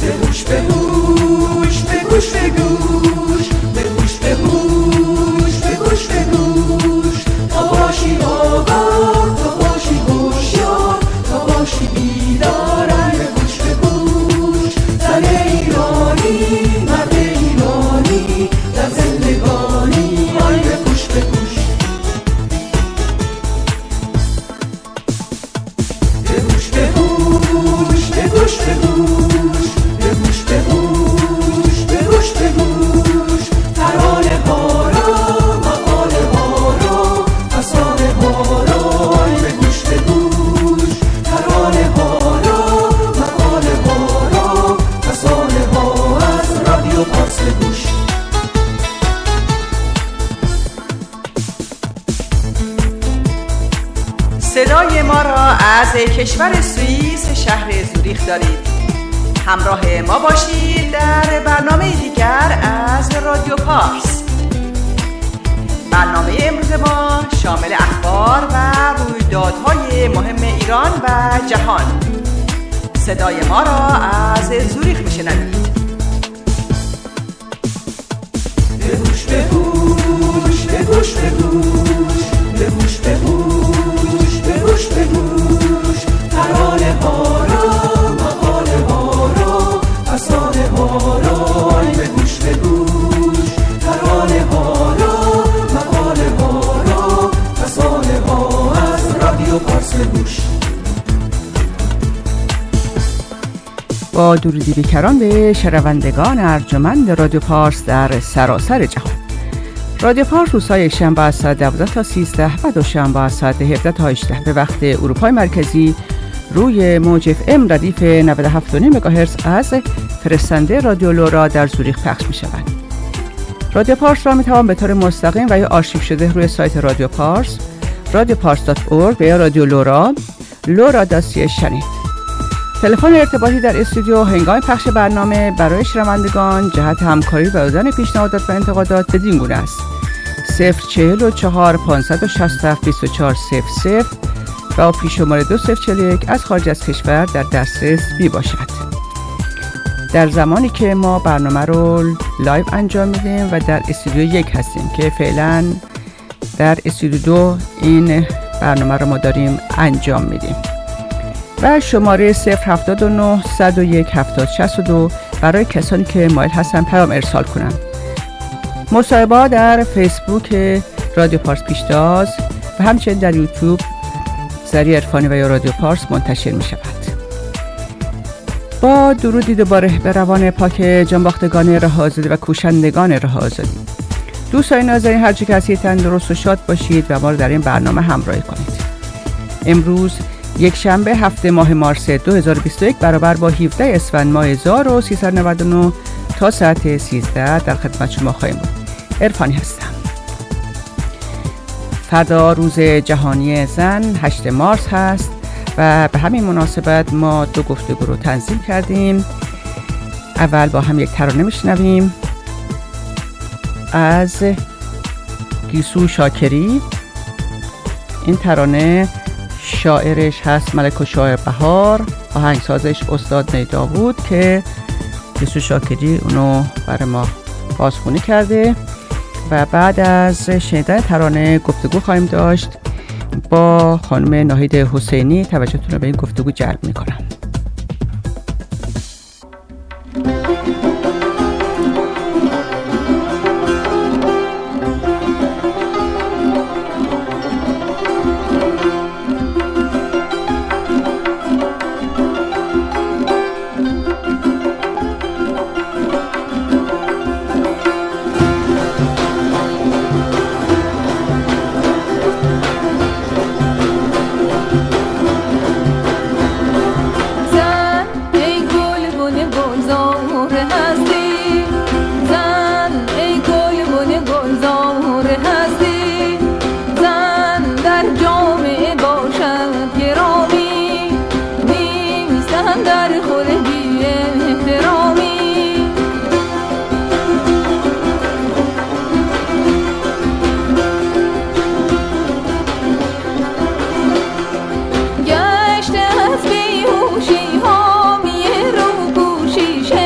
صدای ما را از کشور سوئیس شهر زوریخ دارید. همراه ما باشید در برنامه دیگر از رادیو پارس. برنامه امروز ما شامل اخبار و رویدادهای مهم ایران و جهان. صدای ما را از زوریخ میشنوید. بگوش بگوش بگوش بگوش بگوش بگوش بگوش بگوش ترانه ها را مقاله ها را افسانه ها را بگوش بگوش ترانه ها را مقاله ها را افسانه ها از رادیو پارس بگوش. با درودی بیکران به شنوندگان ارجمند رادیو پارس در سراسر جهان. رادیو پارس روزهای یکشنبه از ساعت 12 تا 13 و دوشنبه از ساعت 17 تا 18 به وقت اروپای مرکزی روی موج FM ردیف 97.5 مگاهرتز از فرستنده رادیو لورا در زوریخ پخش می شود. رادیو پارس را می توان به طور مستقیم و یا آرشیو شده روی سایت رادیو پارس radiopars.org و یا رادیو لورا lora.ch شنید. تلفن ارتباطی در استودیو هنگام پخش برنامه برای شنوندگان جهت همکاری و دادن پیشنهادات و انتقادات بدین گونه است: 044 567 2400 و پیش شماره 2041 از خارج از کشور در دسترس می باشد. در زمانی که ما برنامه رو لایو انجام میدیم و در استودیو 1 هستیم که فعلا در استودیو 2 این برنامه رو ما داریم انجام میدیم. و شماره 079 101 7062 برای کسانی که مایل هستن پیام ارسال کنند. مصاحبه‌ها در فیسبوک رادیو پارس پیشتاز و همچنین در یوتیوب زری عرفانی و یا رادیو پارس منتشر می شود. با درودی دوباره به روان پاک جانباختگان راه آزادی و کوشندگان راه آزادی. دوستان نازنین، هر جا که هستید تندرست و شاد باشید و ما رو در این برنامه همراهی کنید. امروز یک شنبه هفته ماه مارس 2021 برابر با 17 اسفند ماه 1399 تا ساعت 13 در خدمت شما خواهیم بود. عرفانی هستم. فردا روز جهانی زن 8 مارس هست و به همین مناسبت ما دو گفتگو رو تنظیم کردیم. اول با هم یک ترانه میشنویم از گیسو شاکری. این ترانه شاعرش هست ملک الشاعر بهار، آهنگسازش استاد نی داوود که گیسو شاکری اونو برای ما بازخوانی کرده. و بعد از شنیدن ترانه گفتگو خواهیم داشت با خانم ناهید حسینی. توجهتون رو به این گفتگو جلب میکنم. گشته از بیهوشی ها میه رو گوشیشه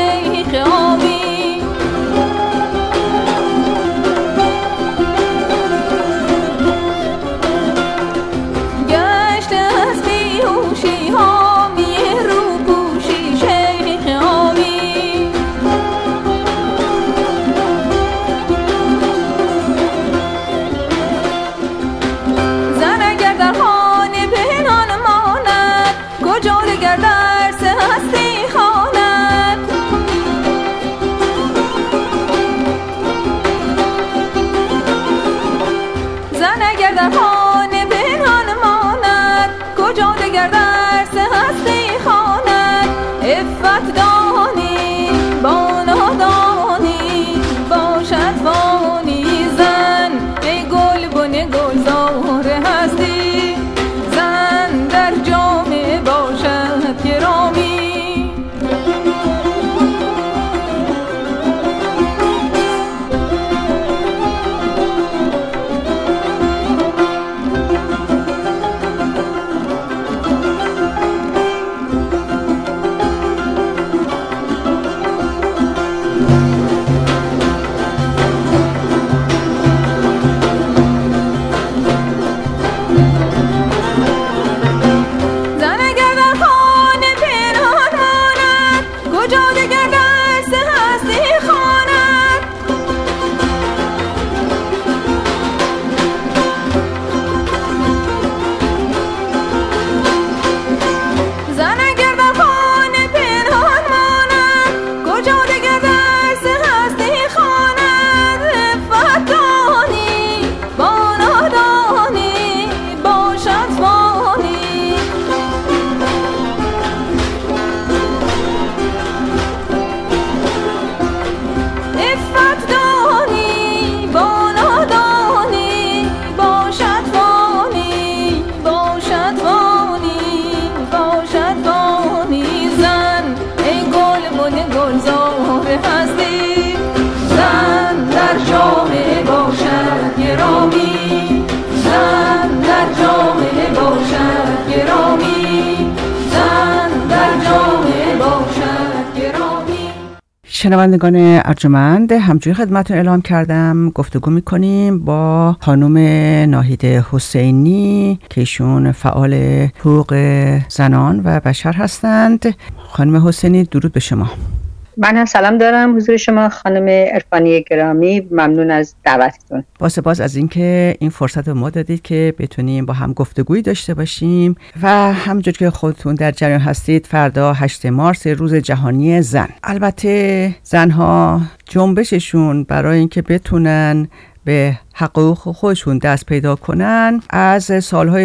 عفت دانی با نادانی باشد فانی زن ای گلبن گلزار هستی زن در جامعه باشد گرامی شنوندگان ارجمند، همچنین خدمتتون اعلام کردم گفتگو میکنیم با خانم ناهید حسینی که ایشون فعال حقوق زنان و بشر هستند. خانم حسینی درود به شما. من هم سلام دارم حضور شما خانم عرفانی گرامی، ممنون از دعوتتون. با سپاس از اینکه این فرصت به ما دادید که بتونیم با هم گفتگویی داشته باشیم و همونجور که خودتون در جریان هستید فردا 8 مارس روز جهانی زن. البته زنها جنبششون برای اینکه بتونن به حقوق خودشون دست پیدا کنن از سالهای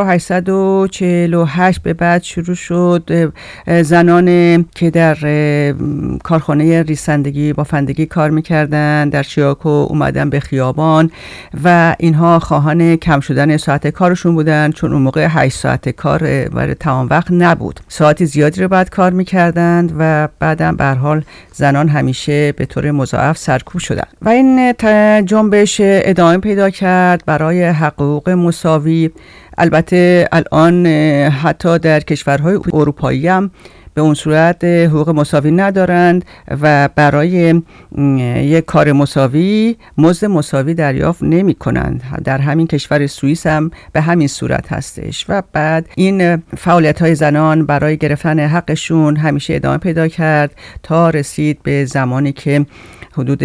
1848 به بعد شروع شد. زنان که در کارخانه ریسندگی بافندگی کار میکردن در شیاکو اومدن به خیابان و اینها خواهان کم شدن ساعت کارشون بودن، چون اون موقع 8 ساعت کار برای تمام وقت نبود، ساعت زیادی رو بعد کار میکردند و بعدم به هر حال زنان همیشه به طور مضاعف سرکوب شدن و این جنبش ادامه پیدا کرد برای حقوق مساوی. البته الان حتی در کشورهای اروپایی هم به اون صورت حقوق مساوی ندارند و برای یک کار مساوی مزد مساوی دریافت نمی کنند. در همین کشور سوئیس هم به همین صورت هستش و بعد این فعالیت های زنان برای گرفتن حقشون همیشه ادامه پیدا کرد تا رسید به زمانی که حدود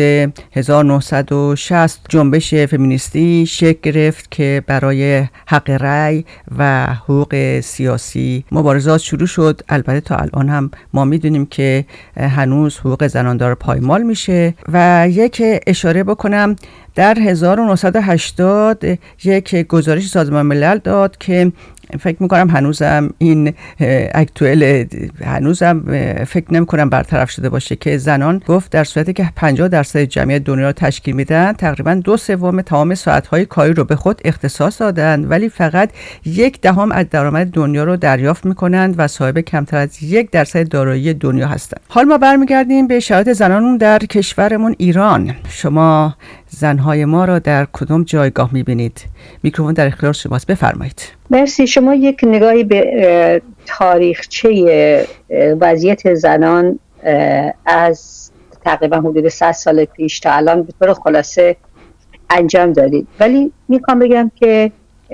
1960 جنبش فمینیستی شکل گرفت که برای حق رأی و حقوق سیاسی مبارزات شروع شد. البته تا الان هم ما میدونیم که هنوز حقوق زنان داره پایمال میشه و یک اشاره بکنم، در 1980 یک گزارش سازمان ملل داد که فکر میکنم هنوزم این اکتوئل، هنوزم فکر نمیکنم برطرف شده باشه، که زنان گفت در صورتی که 50% جمعیت دنیا رو تشکیل میدن تقریبا 2/3 تمام ساعت‌های کاری رو به خود اختصاص دادن، ولی فقط 1/10 از درآمد دنیا رو دریافت میکنند و صاحب کمتر از 1% دارایی دنیا هستند. حال ما برمیگردیم به شرایط زنانمون در کشورمون ایران. شما زنهای ما را در کدام جایگاه میبینید؟ میکروفون در اختیار شماست، بفرمایید. مرسی. شما یک نگاهی به تاریخچه وضعیت زنان از تقریبا حدود 100 سال پیش تا الان به طور خلاصه انجام دادید، ولی میخوام بگم که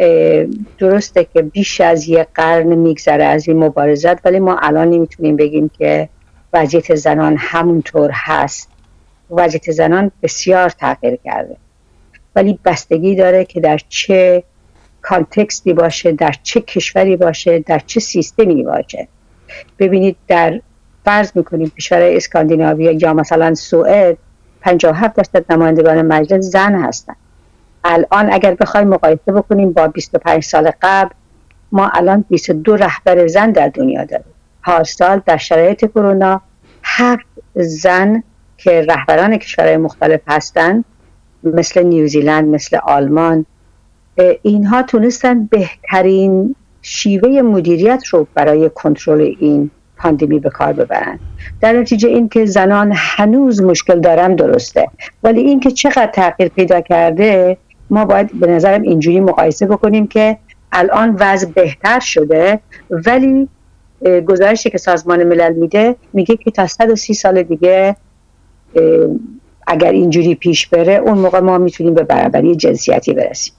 درسته که بیش از یک قرن میگذره از این مبارزات، ولی ما الان نمیتونیم بگیم که وضعیت زنان همونطور هست. وضعیت زنان بسیار تغییر کرده، ولی بستگی داره که در چه کانتکستی باشه، در چه کشوری باشه، در چه سیستمی باشه. ببینید در فرض میکنیم کشور اسکاندیناوی یا مثلا سوئد 57% نمایندگان مجلس زن هستن. الان اگر بخوایم مقایسه بکنیم با 25 سال قبل، ما الان 22 رهبر زن در دنیا داریم. پارسال در شرایط کرونا 7 زن که رهبران کشورهای مختلف هستند، مثل نیوزیلند، مثل آلمان، اینها تونستن بهترین شیوه مدیریت رو برای کنترل این پاندمی به کار ببرن. در نتیجه این که زنان هنوز مشکل دارن درسته، ولی این که چقدر تغییر پیدا کرده ما باید به نظرم اینجوری مقایسه بکنیم که الان وضع بهتر شده، ولی گزارشی که سازمان ملل میگه که تا 130 سال دیگه اگر اینجوری پیش بره اون موقع ما میتونیم به برابری جنسیتی برسیم.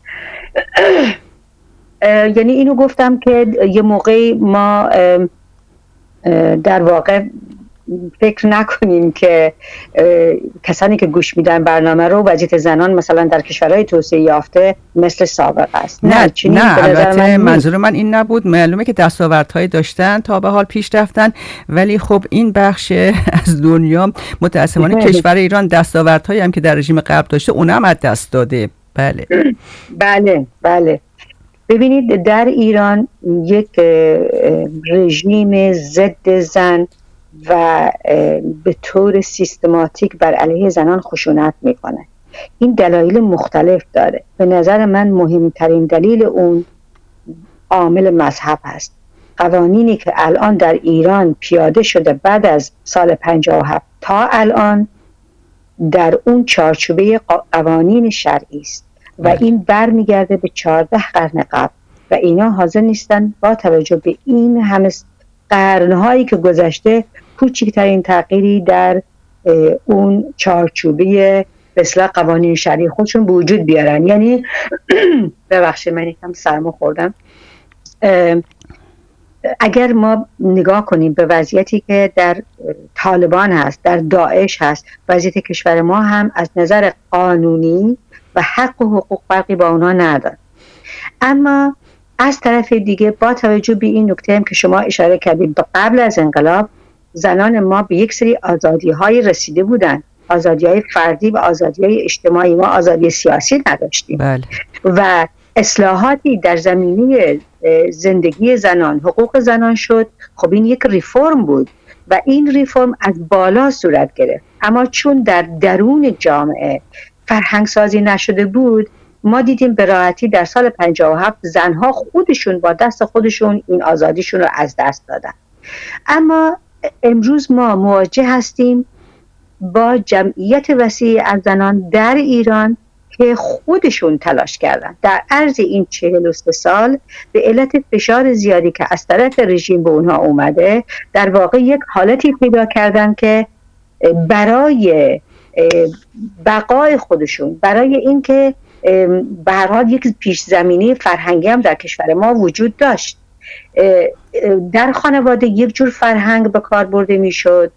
یعنی اینو گفتم که یه موقعی ما در واقع فکر نکنیم که کسانی که گوش میدن برنامه رو وضعیت زنان مثلا در کشورهای توسعه یافته مثل سابق است. نه البته منظور من این نبود. معلومه که دستاوردهایی داشتن تا به حال پیش رفتن، ولی خب این بخش از دنیا متاسفانه کشور ایران دستاوردهایی هم که در رژیم قبل داشته اونم از دست داده. بله. ببینید در ایران یک رژیم ضد زن و به طور سیستماتیک بر علیه زنان خشونت میکنه. این دلایل مختلف داره. به نظر من مهمترین دلیل اون عامل مذهب هست. قوانینی که الان در ایران پیاده شده بعد از سال 57 تا الان در اون چارچوبه قوانین شرعی است و این برمیگرده به 14 قرن قبل و اینا حاضر نیستن با توجه به این همه قرنهایی که گذشته کوچکترین تغییری در اون چارچوبه به اصطلاح قوانین شرعی خودشون به وجود بیارن. یعنی ببخشید من یکم سرما خوردم. اگر ما نگاه کنیم به وضعیتی که در طالبان هست، در داعش هست، وضعیت کشور ما هم از نظر قانونی و حق و حقوق فرقی با اونا نداره. اما از طرف دیگه با توجه به این نکته هم که شما اشاره کردید، قبل از انقلاب زنان ما به یک سری آزادی‌های رسیده بودن، آزادی‌های فردی و آزادی‌های اجتماعی. ما آزادی سیاسی نداشتیم. بله. و اصلاحاتی در زمینه زندگی زنان، حقوق زنان شد. خب این یک ریفرم بود و این ریفرم از بالا صورت گرفت، اما چون در درون جامعه فرهنگ سازی نشده بود، ما دیدیم به راحتی در سال 57 زنها خودشون با دست خودشون این آزادیشون رو از دست دادن. اما امروز ما مواجه هستیم با جمعیت وسیع از زنان در ایران که خودشون تلاش کردن در عرض این 43 سال به علت فشار زیادی که از طرف رژیم به اونها اومده، در واقع یک حالتی پیدا کردن که برای بقای خودشون، برای اینکه به هر حال یک پیش زمینه فرهنگی هم در کشور ما وجود داشت. در خانواده یک جور فرهنگ به کار برده میشد.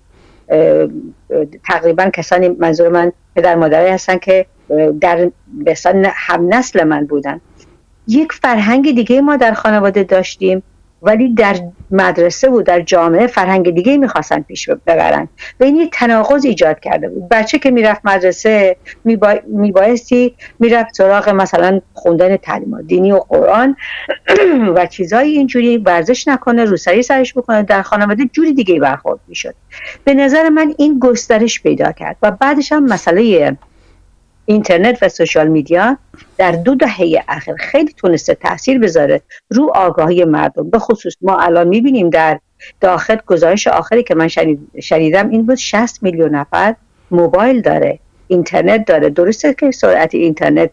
تقریبا کسانی، منظور من پدر مادرایی هستن که در مثلا هم نسل من بودن، یک فرهنگ دیگه ما در خانواده داشتیم، ولی در مدرسه و در جامعه فرهنگ دیگه میخواستن پیش ببرن و این یک تناقض ایجاد کرده بود. بچه که میرفت مدرسه میبایستی میرفت سراغ مثلا خوندن تعلیمات دینی و قرآن و چیزهای اینجوری، ورزش نکنه، روسری سرش بکنه. در خانواده جوری دیگه برخورد میشد. به نظر من این گسترش پیدا کرد و بعدش هم مسئله اینترنت و سوشال میدیا در 2 دهه اخیر خیلی تونسته تاثیر بذاره رو آگاهی مردم. به خصوص ما الان میبینیم در داخل، گزارش آخری که من شنیدم این بود 60 میلیون نفر موبایل داره، اینترنت داره. درسته که سرعت اینترنت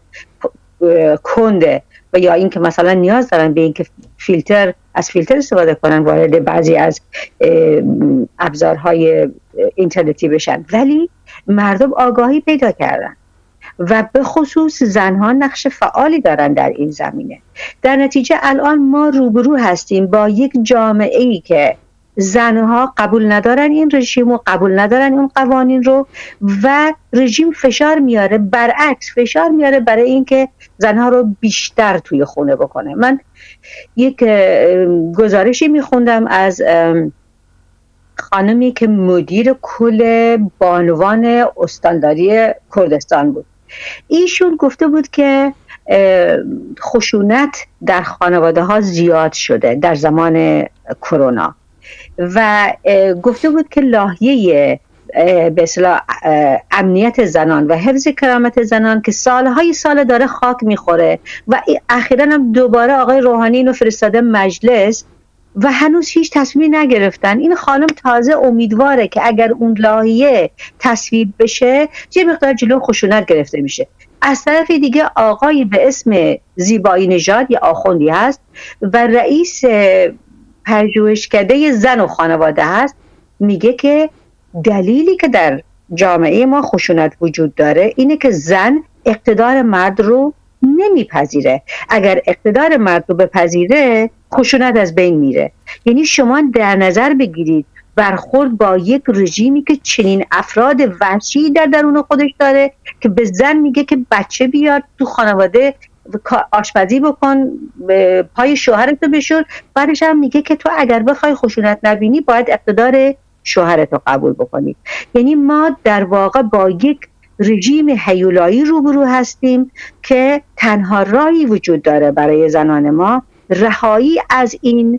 کنده و یا این که مثلا نیاز دارن به این که از فیلتر استفاده کنن وارد بعضی از ابزارهای اینترنتی بشن، ولی مردم آگاهی پیدا کردن و به خصوص زنها نقش فعالی دارن در این زمینه. در نتیجه الان ما روبرو هستیم با یک جامعه‌ای که زنها قبول ندارن این رژیم و قبول ندارن اون قوانین رو و رژیم فشار میاره، برعکس فشار میاره برای اینکه زنها رو بیشتر توی خونه بکنه. من یک گزارشی میخوندم از خانمی که مدیر کل بانوان استانداری کردستان بود. ایشون گفته بود که خشونت در خانواده ها زیاد شده در زمان کرونا و گفته بود که لایحه به اصطلاح امنیت زنان و حفظ کرامت زنان که سالهای سال داره خاک میخوره و اخیراً هم دوباره آقای روحانی اینو فرستاده مجلس و هنوز هیچ تصمیمی نگرفتن. این خانم تازه امیدواره که اگر اون لایحه تصویب بشه یه مقدار جلو خشونت گرفته میشه. از طرف دیگه آقای به اسم زیبایی نژاد یا آخوندی هست و رئیس پژوهشکده زن و خانواده هست، میگه که دلیلی که در جامعه ما خشونت وجود داره اینه که زن اقتدار مرد رو نمیپذیره. اگر اقتدار مرد رو بپذیره خشونت از بین میره. یعنی شما در نظر بگیرید برخورد با یک رژیمی که چنین افراد وحشی در درون خودش داره که به زن میگه که بچه بیار تو خانواده، آشپزی بکن، پای شوهرتو بشور، بعدش هم میگه که تو اگر بخوای خشونت نبینی باید اقتدار شوهرتو قبول بکنی. یعنی ما در واقع با یک رژیم هیولایی روبرو هستیم که تنها راهی وجود داره برای زنان ما رهایی از این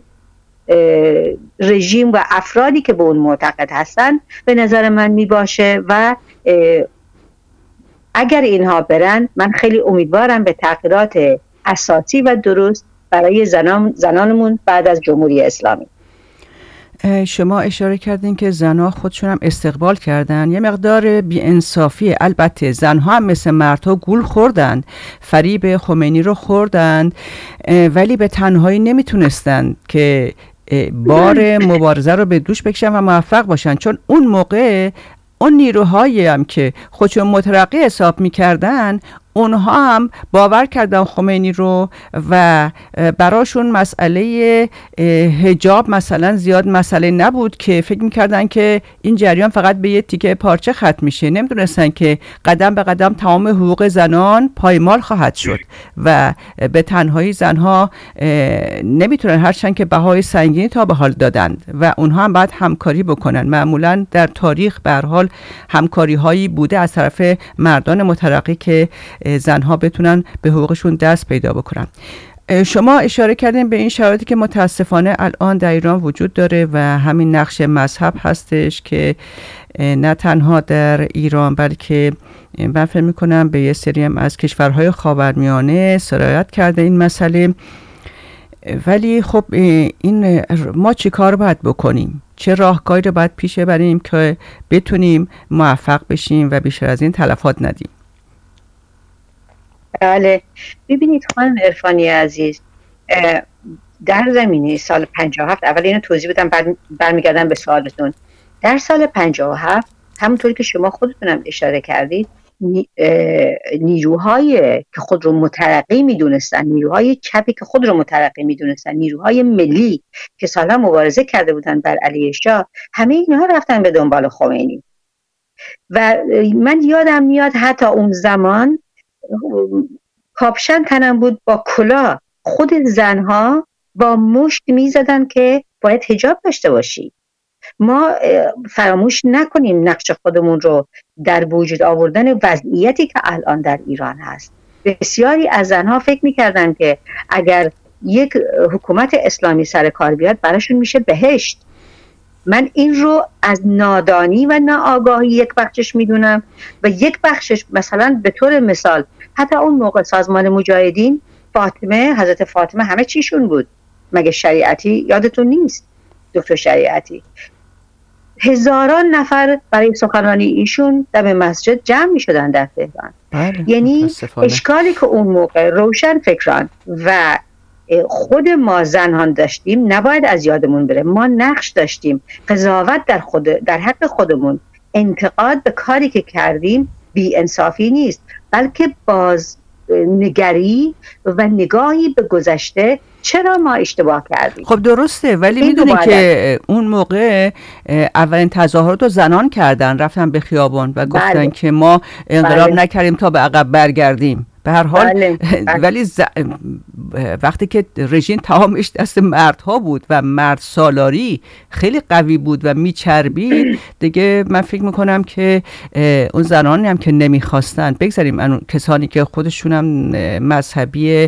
رژیم و افرادی که به اون معتقد هستن به نظر من می باشه و اگر اینها برن من خیلی امیدوارم به تغییرات اساسی و درست برای زنانمون بعد از جمهوری اسلامی. شما اشاره کردین که زنها خودشون هم استقبال کردن. یه مقدار بی‌انصافی، البته زنها هم مثل مردها گول خوردن، فریب خمینی رو خوردن، ولی به تنهایی نمیتونستن که بار مبارزه رو به دوش بکشن و موفق باشن، چون اون موقع اون نیروهایی هم که خودشون مترقی حساب میکردن اونها هم باور کردن خمینی رو و براشون مسئله حجاب مثلا زیاد مسئله نبود که فکر میکردن که این جریان فقط به یه تیکه پارچه ختم میشه. نمیدونستن که قدم به قدم تمام حقوق زنان پایمال خواهد شد و به تنهایی زنها نمیتونن، هرچند که بهای سنگینی تا به حال دادند و اونها هم باید همکاری بکنن. معمولا در تاریخ به هر حال همکاری هایی بوده از طرف مردان مترقی که زنها بتونن به حقوقشون دست پیدا بکنن. شما اشاره کردین به این شرایطی که متاسفانه الان در ایران وجود داره و همین نقش مذهب هستش که نه تنها در ایران بلکه من فکر می‌کنم به یه سری هم از کشورهای خاورمیانه سرایت کرده این مسئله. ولی خب این ما چی کار باید بکنیم؟ چه راهکاری رو باید پیش بریم که بتونیم موفق بشیم و بیشتر از این تلفات ندیم؟ بله، ببینید خانم عرفانی عزیز، در زمینه سال 57 اول اینو توضیح بدم برمیگردم به سوالتون. در سال 57 همونطوری که شما خودتونم اشاره کردید نیروهای که خود رو مترقی میدونستن، نیروهای چپی که خود رو مترقی میدونستن، نیروهای ملی که سالها مبارزه کرده بودن بر علیه شاه، همه اینها رفتن به دنبال خمینی. و من یادم میاد حتی اون زمان کاپشن تنم بود با کلاه، خود زنها با مشت میزدن که باید حجاب داشته باشی. ما فراموش نکنیم نقش خودمون رو در وجود آوردن وضعیتی که الان در ایران هست. بسیاری از زنها فکر میکردن که اگر یک حکومت اسلامی سر کار بیاد براشون میشه بهشت. من این رو از نادانی و ناآگاهی یک بخشش میدونم و یک بخشش مثلا به طور مثال حتی اون موقع سازمان مجاهدین فاطمه، حضرت فاطمه همه چیشون بود. مگه شریعتی یادتون نیست؟ دکتر شریعتی هزاران نفر برای سخنرانی ایشون در مسجد جمع می شدن در تهران. یعنی اشکالی که اون موقع روشن فکران و خود ما زنان داشتیم نباید از یادمون بره. ما نقش داشتیم، قضاوت در حق خودمون، انتقاد به کاری که کردیم بی انصافی نیست، بلکه بازنگری و نگاهی به گذشته، چرا ما اشتباه کردیم. خب درسته، ولی میدونی که اون موقع اولین تظاهرات رو زنان کردن، رفتن به خیابان و گفتن که ما انقلاب نکردیم تا به عقب برگردیم. به هر حال ولی وقتی که رژیم تمامش دست مردها بود و مرد سالاری خیلی قوی بود و میچربید دیگه، من فکر میکنم که اون زنانی هم که نمیخواستن، بگذاریم کسانی که خودشون هم مذهبی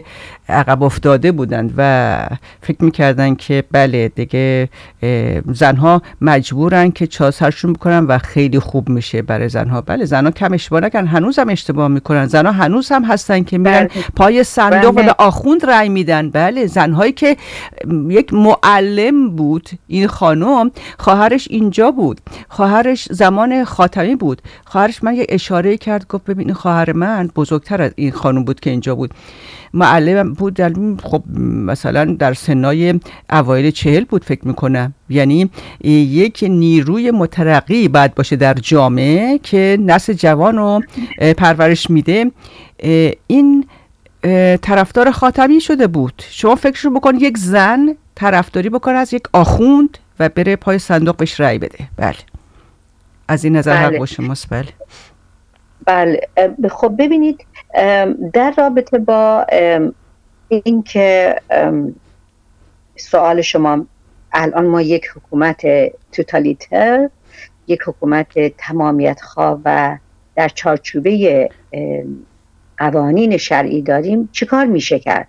عقب افتاده بودند و فکر میکردن که بله دیگه زنها مجبورن که سرشون بکنن و خیلی خوب میشه برای زنها. بله زنها کم اشتباه نکردن، هنوز هم اشتباه میکنن، زنها هنوز هم هستن که میرن پای صندوق و آخوند رأی میدن. بله زنهایی که یک معلم بود، این خانم خواهرش اینجا بود، خواهرش زمان خاتمی بود، خواهرش من یه اشاره کرد گفت ببین خواهر من بزرگتر از این خانم بود که اینجا بود، معلم بود، خب مثلا در سنای اوایل 40 بود فکر میکنم. یعنی یک نیروی مترقی باید باشه در جامعه که نسل جوان رو پرورش میده. این طرفدار خاتمی شده بود. شما فکرشو بکن یک زن طرفداری بکنه از یک آخوند و بره پای صندوق بهش رأی بده. بله از این نظر حق با شماست. بله بله. خب ببینید در رابطه با این که سوال شما، الان ما یک حکومت توتالیتر، یک حکومت تمامیت خواه و در چارچوبه قوانین شرعی داریم، چیکار میشه کرد؟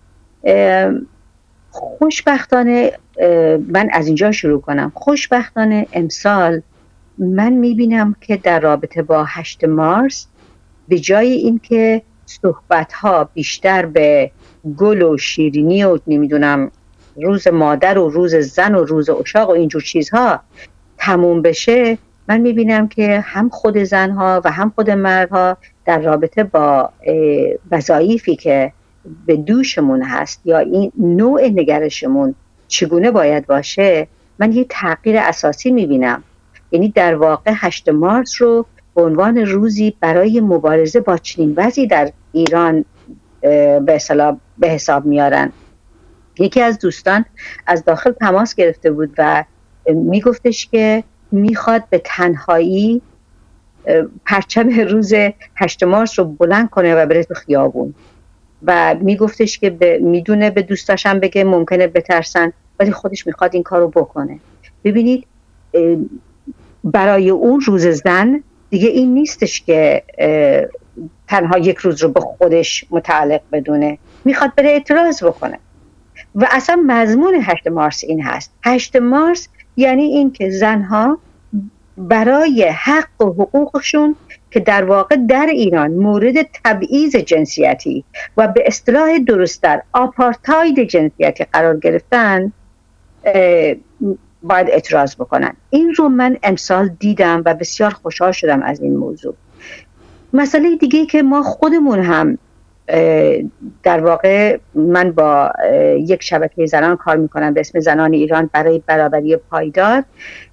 خوشبختانه من از اینجا شروع کنم. خوشبختانه امسال من میبینم که در رابطه با 8 مارس به جای اینکه صحبت‌ها بیشتر به گل و شیرینی و نمیدونم روز مادر و روز زن و روز عشاق و اینجور چیزها تموم بشه، من میبینم که هم خود زنها و هم خود مردها در رابطه با وظایفی که به دوشمون هست یا این نوع نگرشمون چگونه باید باشه، من یه تغییر اساسی میبینم. یعنی در واقع 8 مارس رو به عنوان روزی برای مبارزه با چنین وضعی در ایران به حساب میارن. یکی از دوستان از داخل تماس گرفته بود و میگفتش که میخواد به تنهایی پرچم روز 8 مارس رو بلند کنه و بره تو خیابون و میگفتش که میدونه به دوستاشم بگه ممکنه بترسن ولی خودش میخواد این کار رو بکنه. ببینید برای اون روز زن دیگه این نیستش که تنها یک روز رو به خودش متعلق بدونه، میخواد بره اعتراض بکنه. و اصلا مضمون 8 مارس این هست. 8 مارس یعنی این که زنها برای حق و حقوقشون که در واقع در ایران مورد تبعیض جنسیتی و به اصطلاح درست‌تر آپارتاید جنسیتی قرار گرفتن باید اعتراض بکنن. این رو من امسال دیدم و بسیار خوشحال شدم از این موضوع. مسئله دیگه که ما خودمون هم در واقع من با یک شبکه زنان کار میکنم به اسم زنان ایران برای برابری پایدار،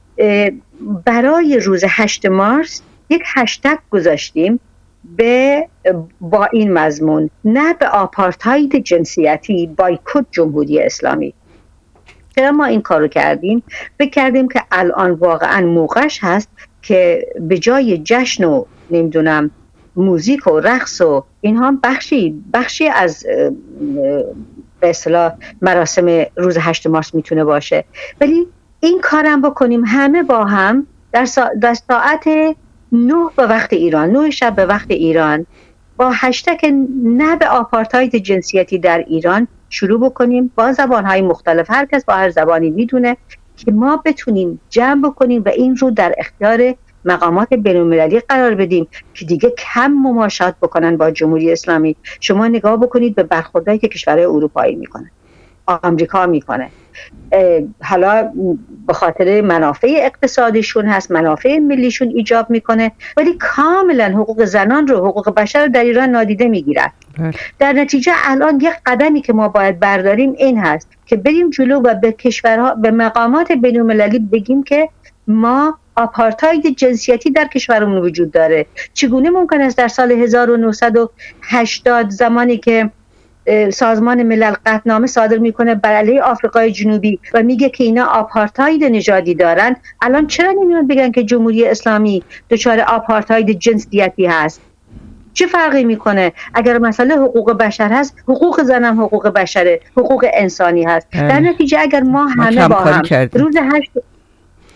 برای روز 8 مارس یک هشتگ گذاشتیم با این مضمون: نه به آپارتاید جنسیتی، بایکوت جمهوری اسلامی. چرا ما این کارو کردیم؟ فکر کردیم که الان واقعا موقعش هست که به جای جشن و نمیدونم موزیک و رقص و اینها بخشی از به اصطلاح مراسم روز 8 مارس میتونه باشه، ولی این کارم بکنیم همه با هم در ساعت 9 به وقت ایران، 9 شب به وقت ایران، با هشتگ نه به آپارتاید جنسیتی در ایران شروع بکنیم با زبانهای مختلف. هر کس با هر زبانی میدونه که ما بتونیم جمع بکنیم و این رو در اختیار مقامات بین‌المللی قرار بدیم که دیگه کم مماشات بکنن با جمهوری اسلامی. شما نگاه بکنید به برخوردهایی که کشورهای اروپایی میکنن، آمریکا میکنه، حالا به خاطر منافع اقتصادیشون هست، منافع ملیشون ایجاب میکنه، ولی کاملا حقوق زنان رو، حقوق بشر رو در ایران نادیده میگیرن. در نتیجه الان یک قدمی که ما باید برداریم این هست که بریم جلو و به کشورها، به مقامات بین‌المللی بگیم که ما آپارتاید جنسیتی در کشورمون وجود داره. چگونه ممکن است در سال 1980 زمانی که سازمان ملل قطعنامه صادر میکنه بر علیه آفریقای جنوبی و میگه که اینا آپارتاید نژادی دارن، الان چرا نمیان بگن که جمهوری اسلامی دچار آپارتاید جنسیتی هست؟ چه فرقی میکنه؟ اگر مسئله حقوق بشر هست، حقوق زن هم حقوق بشره، حقوق انسانی هست. در نتیجه اگر ما همه با هم روز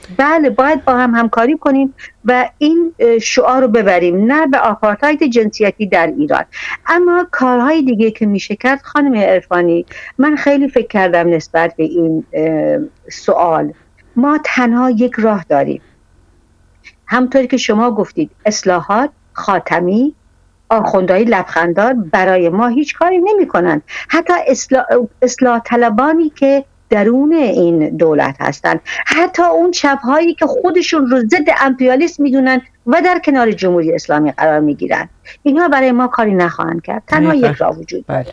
بله باید با هم همکاری کنیم و این شعار رو ببریم، نه به آپارتاید جنسیتی در ایران. اما کارهای دیگه که میشه کرد خانم عرفانی، من خیلی فکر کردم نسبت به این سوال. ما تنها یک راه داریم، همطوری که شما گفتید اصلاحات، خاتمی، آخوندهای لبخندار برای ما هیچ کاری نمی کنن. حتی اصلاح طلبانی که درون این دولت هستن، حتی اون چپ‌هایی که خودشون رو ضد امپریالیسم میدونن و در کنار جمهوری اسلامی قرار میگیرن، اینها برای ما کاری نخواهند کرد. تنها یک راه وجود داره،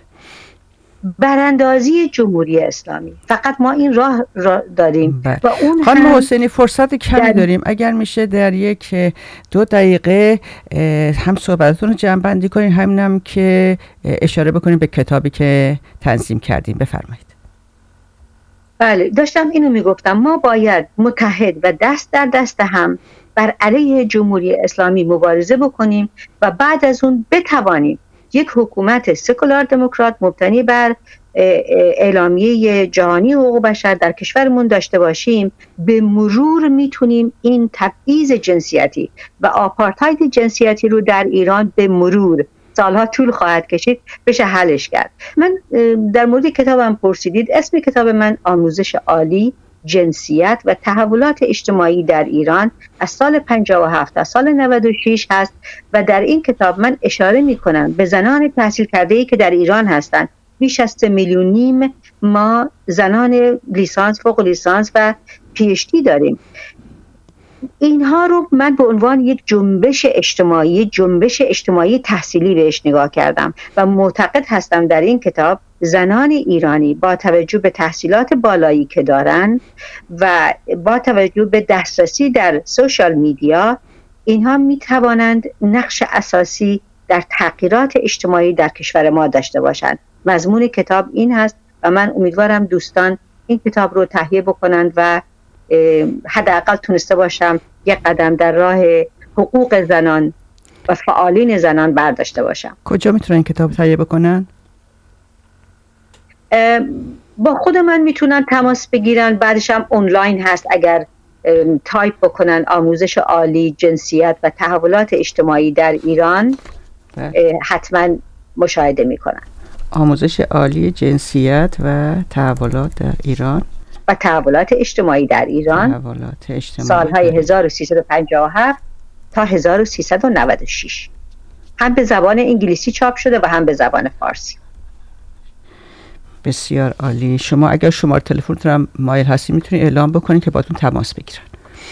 براندازی جمهوری اسلامی. فقط ما این راه داریم و اون خانم حسینی فرصت کمی داریم، اگر میشه در 1-2 دقیقه هم صحبتتون رو جمع بندی کنین، همینم که اشاره بکنیم به کتابی که تنظیم کردیم. بفرمایید. بله، داشتم اینو میگفتم، ما باید متحد و دست در دست هم بر علیه جمهوری اسلامی مبارزه بکنیم و بعد از اون بتوانیم یک حکومت سکولار دموکرات مبتنی بر اعلامیه جهانی حقوق بشر در کشورمون داشته باشیم. به مرور میتونیم این تبعیض جنسیتی و آپارتاید جنسیتی رو در ایران به مرور، سالها طول خواهد کشید، بشه حلش کرد. من در مورد کتابم پرسیدید، اسم کتاب من آموزش عالی، جنسیت و تحولات اجتماعی در ایران از سال 57 تا سال 96 هست و در این کتاب من اشاره میکنم به زنان تحصیل کرده‌ای که در ایران هستند. بیش از 3.5 میلیون ما زنان لیسانس، فوق لیسانس و پی اچ دی داریم. اینها رو من به عنوان یک جنبش اجتماعی تحصیلی بهش نگاه کردم و معتقد هستم در این کتاب زنان ایرانی با توجه به تحصیلات بالایی که دارن و با توجه به دسترسی در سوشال میدیا، اینها می توانند نقش اساسی در تغییرات اجتماعی در کشور ما داشته باشند. مضمون کتاب این هست و من امیدوارم دوستان این کتاب رو تهیه بکنند و حداقل تونسته باشم یک قدم در راه حقوق زنان و فعالین زنان برداشته باشم. کجا میتونن این کتاب تهیه بکنن؟ با خود من میتونن تماس بگیرن، بعدش هم آنلاین هست. اگر تایپ بکنن آموزش عالی، جنسیت و تحولات اجتماعی در ایران حتما مشاهده میکنن. آموزش عالی، جنسیت و تحولات در ایران و تحولات اجتماعی در ایران، سالهای 1357 تا 1396، هم به زبان انگلیسی چاپ شده و هم به زبان فارسی. بسیار عالی. شما اگر شماره تلفنتون هم مایل هستی میتونید اعلام بکنید که باتون تماس بگیرن.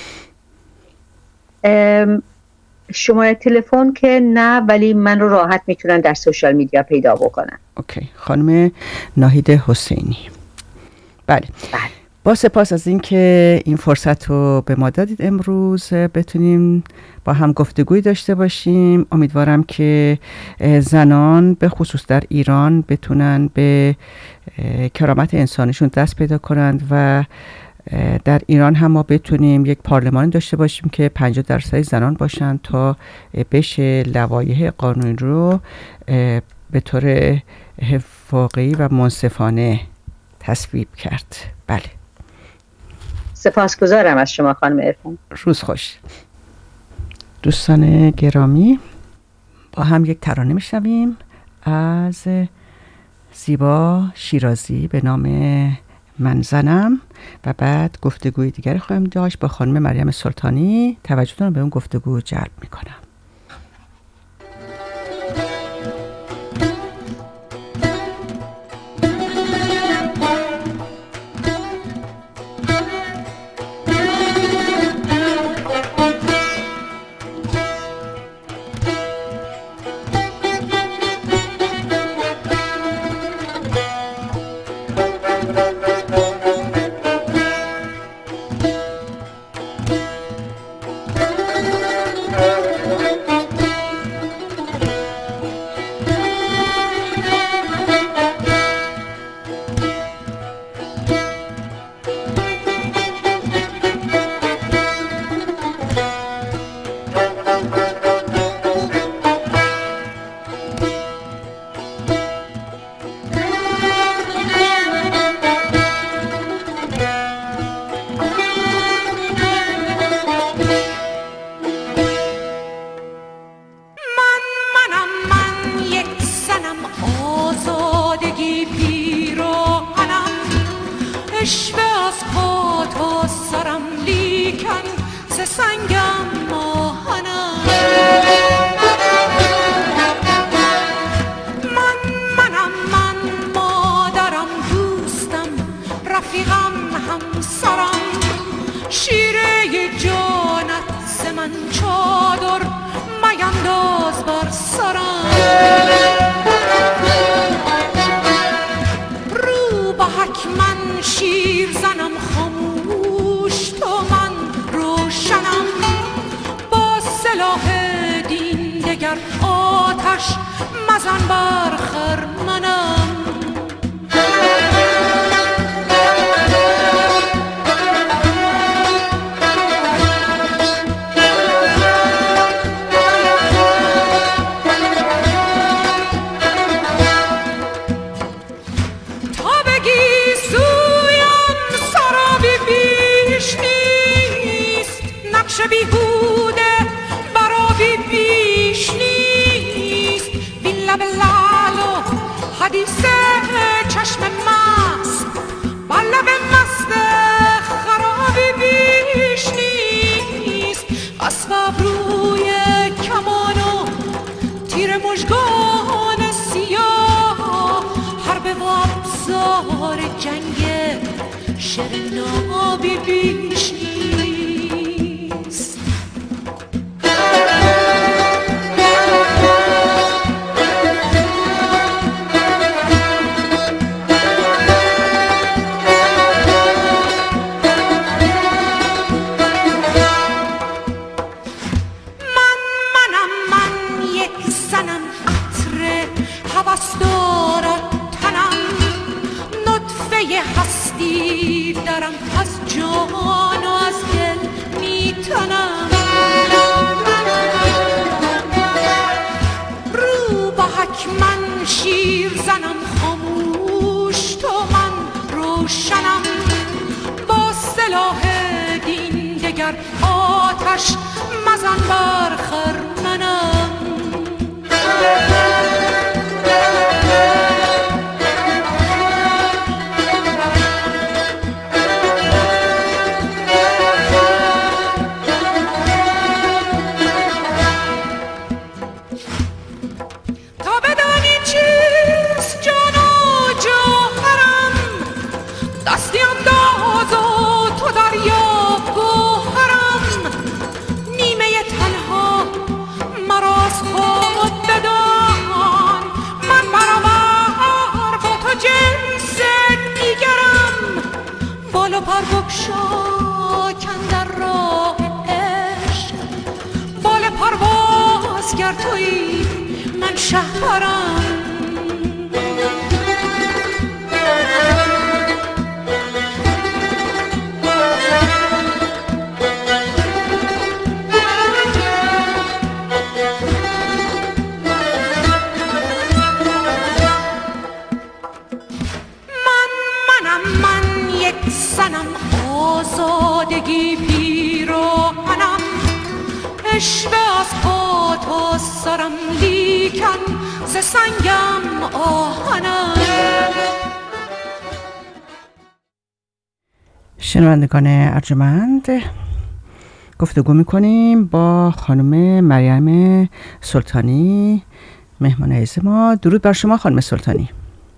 شماره تلفن که نه، ولی من رو راحت میتونن در سوشال میدیا پیدا بکنن. اوکی. خانم ناهید حسینی. بله. با سپاس از اینکه این فرصت رو به ما دادید امروز بتونیم با هم گفتگوی داشته باشیم. امیدوارم که زنان به خصوص در ایران بتونن به کرامت انسانیشون دست پیدا کنند و در ایران هم ما بتونیم یک پارلمان داشته باشیم که 50% زنان باشن تا بشه لوایح قانونی رو به طور واقعی و منصفانه تصویب کرد. بله. سپاسگزارم از شما خانم عرفان. روز خوش. دوستان گرامی، با هم یک ترانه میشنویم از زیبا شیرازی به نام من زنم و بعد گفتگوی دیگری خواهیم داشت با خانم مریم سلطانی. توجهتون رو به اون گفتگو جلب میکنم. سنگم آهنم. من مادرم دوستم رفیقم همسرم، شیره جانت ز من چادر مینداز بر سرم. رو به حک من شیر زنم خاموش، تو من روشنم. با سلاح دین دگر آتش مزن بر خرمنم. بیهوده برابی بیش نیست، بین لب لعل و حدیث چشم مست، با لب مست خرابی بیش نیست. اسباب روی کمان و تیر مژگان سیاه، حرب و ابزار جنگ شرنابی بیش نیست. من شیر زنم خاموش، تو من روشنم. با سلاح دین دگر آتش مزن بر خرمنم. گر تویی من شهپرم. من یک سنم آزادگی پیراهنم، عشق از پا تا سرم لیکن ز سنگم آهنم. شنوندگان ارجمند، گفتگو میکنیم با خانم مریم سلطانی، مهمان عزیز ما. درود بر شما خانم سلطانی.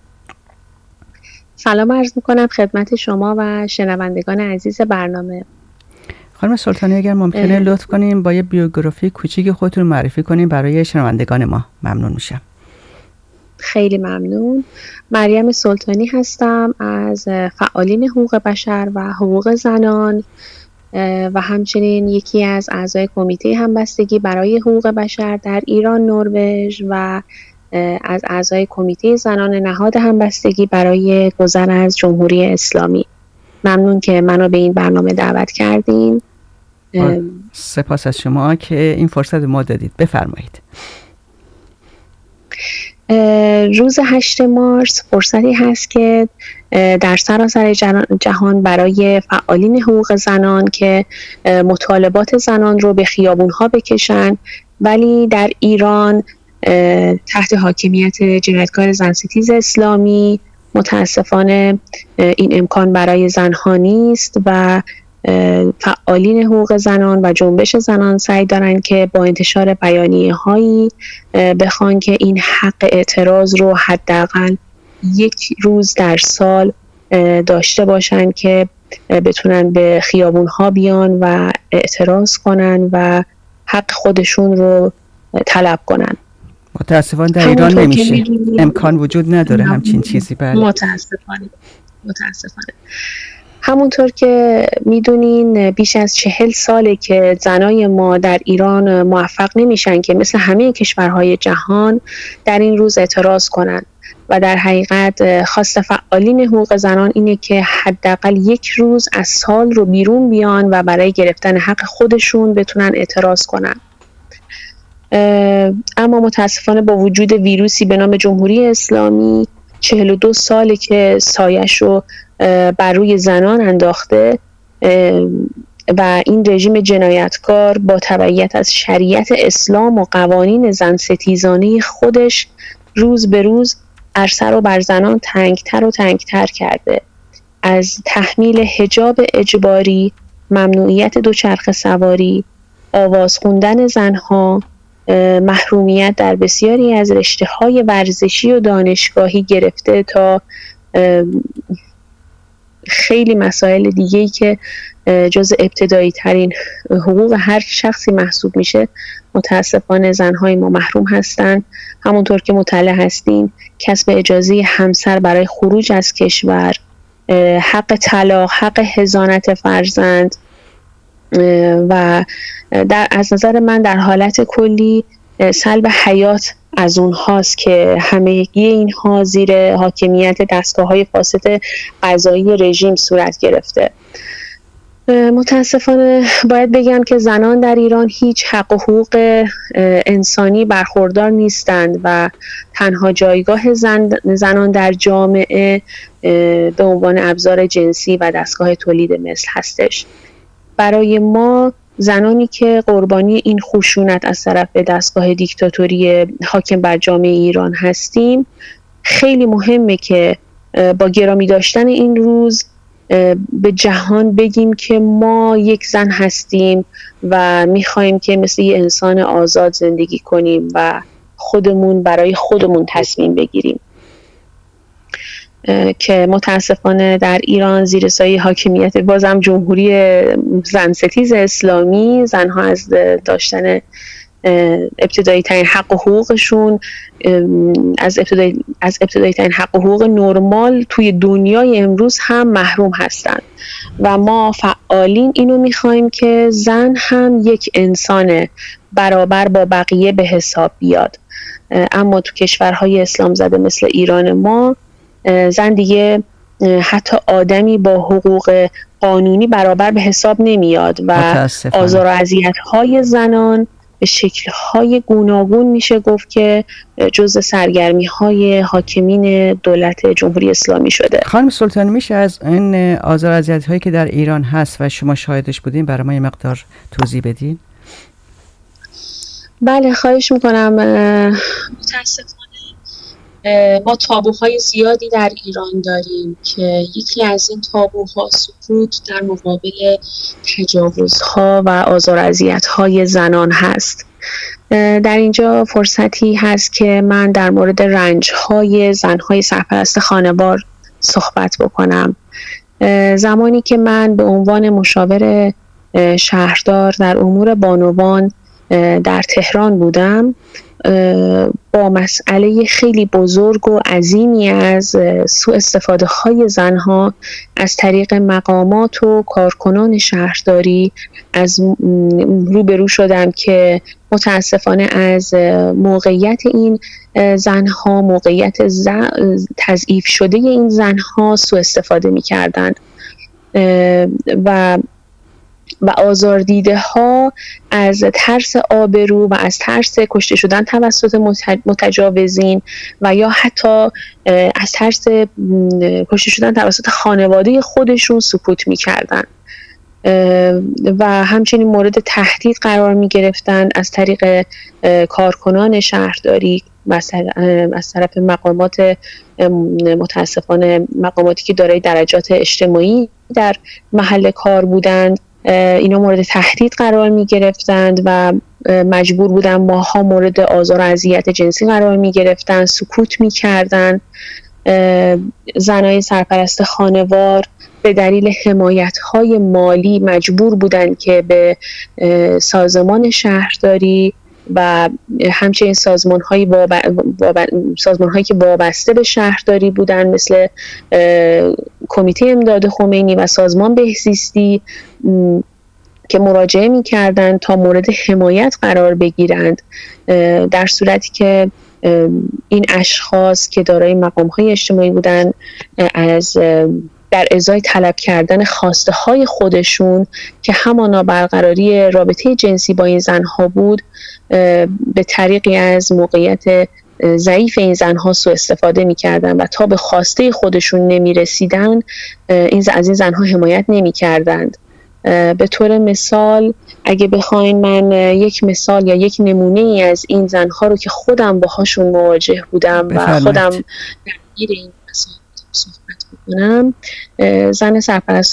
سلام عرض میکنم خدمت شما و شنوندگان عزیز برنامه. خانم سلطانی اگر ممکنه لطف کنیم با یه بیوگرافی کوچیک خودتون معرفی کنیم برای شنوندگان ما، ممنون میشم. خیلی ممنون. مریم سلطانی هستم، از فعالین حقوق بشر و حقوق زنان و همچنین یکی از اعضای کمیته همبستگی برای حقوق بشر در ایران، نروژ و از اعضای کمیته زنان نهاد همبستگی برای گذر از جمهوری اسلامی. ممنون که منو به این برنامه دعوت کردین. سپاس از شما که این فرصت ما دادید. بفرمایید. روز 8 مارس فرصتی هست که در سراسر جهان برای فعالین حقوق زنان که مطالبات زنان رو به خیابون‌ها بکشن، ولی در ایران تحت حاکمیت جنایتکار زنستیز اسلامی متاسفانه این امکان برای زنها نیست و فعالین حقوق زنان و جنبش زنان سعی دارن که با انتشار بیانیه‌هایی بخوان که این حق اعتراض رو حداقل یک روز در سال داشته باشن که بتونن به خیابون‌ها بیان و اعتراض کنن و حق خودشون رو طلب کنن. متاسفانه در ایران نمیشه، امکان وجود نداره همچین چیزی. بله متاسفانه. همونطور که میدونین بیش از 40 ساله که زنای ما در ایران موفق نمیشن که مثل همه کشورهای جهان در این روز اعتراض کنن و در حقیقت خواست فعالین حقوق زنان اینه که حداقل یک روز از سال رو بیرون بیان و برای گرفتن حق خودشون بتونن اعتراض کنن. اما متاسفانه با وجود ویروسی به نام جمهوری اسلامی 42 ساله که سایش رو بر روی زنان انداخته و این رژیم جنایتکار با تبعیت از شریعت اسلام و قوانین زن ستیزانه خودش روز به روز عرصه رو بر زنان تنگتر و تنگتر کرده. از تحمیل حجاب اجباری، ممنوعیت دوچرخه سواری، آواز خوندن زنها، محرومیت در بسیاری از رشته‌های ورزشی و دانشگاهی گرفته تا خیلی مسائل دیگه‌ای که جز ابتدایی ترین حقوق هر شخصی محسوب میشه، متاسفانه زنهای ما محروم هستند. همونطور که مطلع هستین کسب اجازه همسر برای خروج از کشور، حق طلاق، حق حضانت فرزند و از نظر من در حالت کلی سلب حیات از اونهاست که همگی اینها زیر حاکمیت دستگاه‌های فاسد قضایی رژیم صورت گرفته. متاسفانه باید بگم که زنان در ایران هیچ حق و حقوق انسانی برخوردار نیستند و تنها جایگاه زنان در جامعه به عنوان ابزار جنسی و دستگاه تولید مثل هستش. برای ما زنانی که قربانی این خشونت از طرف دستگاه دیکتاتوری حاکم بر جامعه ایران هستیم، خیلی مهمه که با گرامی داشتن این روز به جهان بگیم که ما یک زن هستیم و میخوایم که مثل یه انسان آزاد زندگی کنیم و خودمون برای خودمون تصمیم بگیریم. که متاسفانه در ایران زیر سایه حاکمیت بازم جمهوری زن ستیز اسلامی، زنها از داشتن ابتدایی ترین حق و حقوقشون، از ابتدایی ترین حق و حقوق نرمال توی دنیای امروز هم محروم هستند و ما فعالین اینو میخوایم که زن هم یک انسان برابر با بقیه به حساب بیاد. اما تو کشورهای اسلام زده مثل ایران ما زن دیگه حتی آدمی با حقوق قانونی برابر به حساب نمیاد و آزار و اذیت‌های زنان به شکل‌های گوناگون میشه گفت که جزء سرگرمی‌های حاکمین دولت جمهوری اسلامی شده. خانم سلطانی میشه از این آزار و اذیت‌هایی که در ایران هست و شما شاهدش بودین برای ما یه مقدار توضیح بدین؟ بله خواهش میکنم. متاسفانه ما تابوهای زیادی در ایران داریم که یکی از این تابوها سکوت در مقابل تجاوزها و آزار و اذیت‌های زنان هست. در اینجا فرصتی هست که من در مورد رنج‌های زن‌های سرپرست خانوار صحبت بکنم. زمانی که من به عنوان مشاور شهردار در امور بانوان در تهران بودم، با مسئله خیلی بزرگ و عظیمی از سوء استفاده های زنها از طریق مقامات و کارکنان شهرداری از روبرو شدم که متاسفانه از موقعیت این زنها، موقعیت تضعیف شده این زنها سوء استفاده می کردند و آزاردیده ها از ترس آبرو و از ترس کشته شدن توسط متجاوزین و یا حتی از ترس کشته شدن توسط خانواده خودشون سکوت می کردن و همچنین مورد تهدید قرار می گرفتن از طریق کارکنان شهرداری و از طرف مقامات متاسفانه مقاماتی که دارای درجات اجتماعی در محل کار بودند اینا مورد تهدید قرار می گرفتند و مجبور بودن ماها مورد آزار و اذیت جنسی قرار می گرفتن، سکوت می کردن. زنای سرپرست خانوار به دلیل حمایت‌های مالی مجبور بودند که به سازمان شهرداری و همچنین سازمان‌هایی که وابسته به شهرداری بودند مثل کمیته امداد خمینی و سازمان بهزیستی که مراجعه می‌کردند تا مورد حمایت قرار بگیرند، در صورتی که این اشخاص که دارای مقام‌های اجتماعی بودند از در ازای طلب کردن خواسته های خودشون که همانا برقراری رابطه جنسی با این زنها بود به طریقی از موقعیت ضعیف این زنها سوء استفاده می‌کردن و تا به خواسته خودشون نمی‌رسیدن از این زنها حمایت نمی‌کردند. به طور مثال اگه بخواین من یک مثال یا یک نمونه ای از این زنها رو که خودم باهاشون مواجه بودم و خودم درگیر این مثال صحبت بکنم، زن سرپرست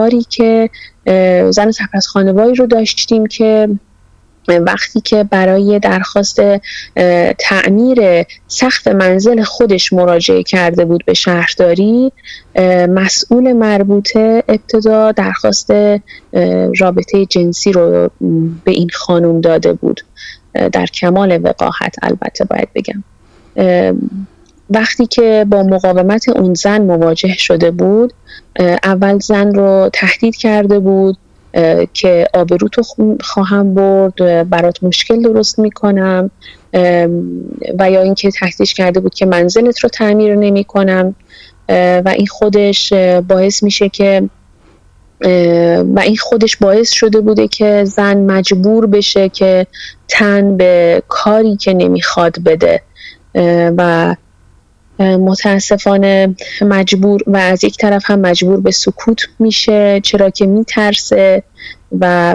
خانواری رو داشتیم که وقتی که برای درخواست تعمیر سقف منزل خودش مراجعه کرده بود به شهرداری، مسئول مربوطه ابتدا درخواست رابطه جنسی رو به این خانم داده بود، در کمال وقاحت البته باید بگم. وقتی که با مقاومت اون زن مواجه شده بود، اول زن رو تهدید کرده بود که آبروتو خواهم برد، برات مشکل درست میکنم، و یا اینکه تهدیدش کرده بود که منزلت رو تعمیر نمیکنم و این خودش باعث شده بوده که زن مجبور بشه که تن به کاری که نمیخواد بده و متاسفانه مجبور و از یک طرف هم مجبور به سکوت میشه، چرا که میترسه و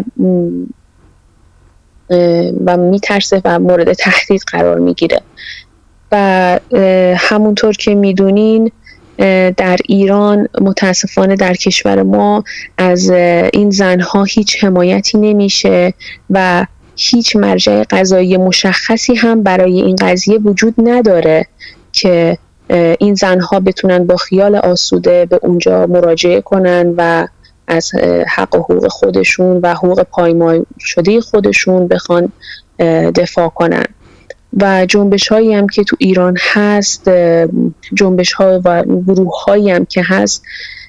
مورد تهدید قرار میگیره. و همونطور که میدونین در ایران متاسفانه در کشور ما از این زنها هیچ حمایتی نمیشه و هیچ مرجع قضایی مشخصی هم برای این قضیه وجود نداره که این زنها بتونن با خیال آسوده به اونجا مراجعه کنن و از حق و حقوق خودشون و حقوق پایمال شده خودشون بخوان دفاع کنن. و جنبش هایی هم که تو ایران هست، جنبش ها و گروه هایی هم که هست،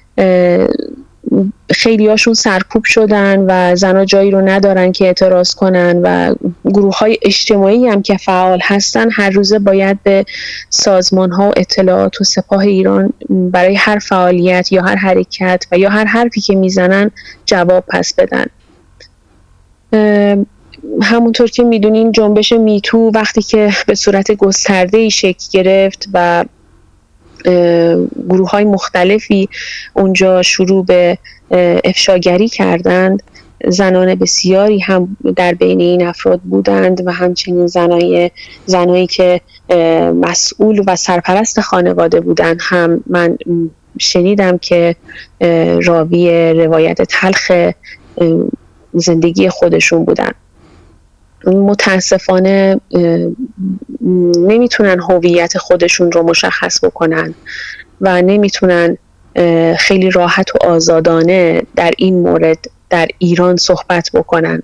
خیلی هاشون سرکوب شدن و زنها جایی رو ندارن که اعتراض کنن و گروه های اجتماعی هم که فعال هستن هر روزه باید به سازمان ها و اطلاعات و سپاه ایران برای هر فعالیت یا هر حرکت و یا هر حرفی که میزنن جواب پس بدن. همونطور که میدونین جنبش میتو وقتی که به صورت گسترده‌ای شکل گرفت و گروه های مختلفی اونجا شروع به افشاگری کردند، زنان بسیاری هم در بین این افراد بودند و همچنین زنایی که مسئول و سرپرست خانواده بودند هم من شنیدم که راوی روایت تلخ زندگی خودشون بودند. متاسفانه نمیتونن هویت خودشون رو مشخص بکنن و نمیتونن خیلی راحت و آزادانه در این مورد در ایران صحبت بکنن